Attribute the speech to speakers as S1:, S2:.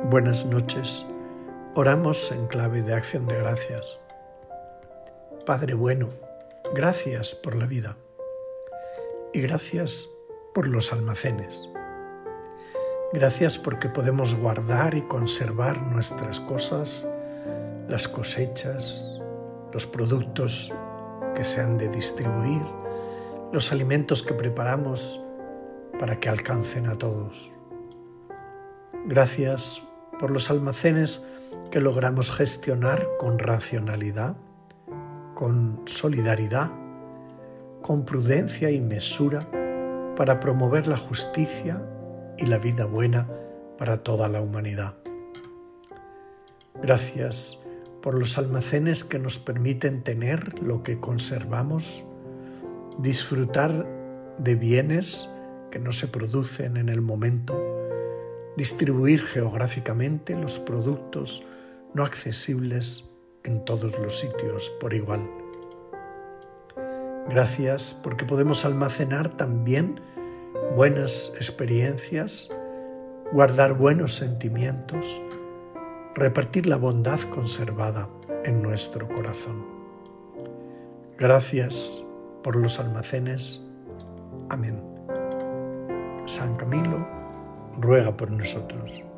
S1: Buenas noches. Oramos en clave de acción de gracias. Padre bueno, gracias por la vida y gracias por los almacenes. Gracias porque podemos guardar y conservar nuestras cosas, las cosechas, los productos que se han de distribuir, los alimentos que preparamos para que alcancen a todos. Gracias por los almacenes que logramos gestionar con racionalidad, con solidaridad, con prudencia y mesura para promover la justicia y la vida buena para toda la humanidad. Gracias por los almacenes que nos permiten tener lo que conservamos, disfrutar de bienes que no se producen en el momento, distribuir geográficamente los productos no accesibles en todos los sitios por igual. Gracias porque podemos almacenar también buenas experiencias, guardar buenos sentimientos, repartir la bondad conservada en nuestro corazón. Gracias por los almacenes. Amén. San Camilo ruega por nosotros.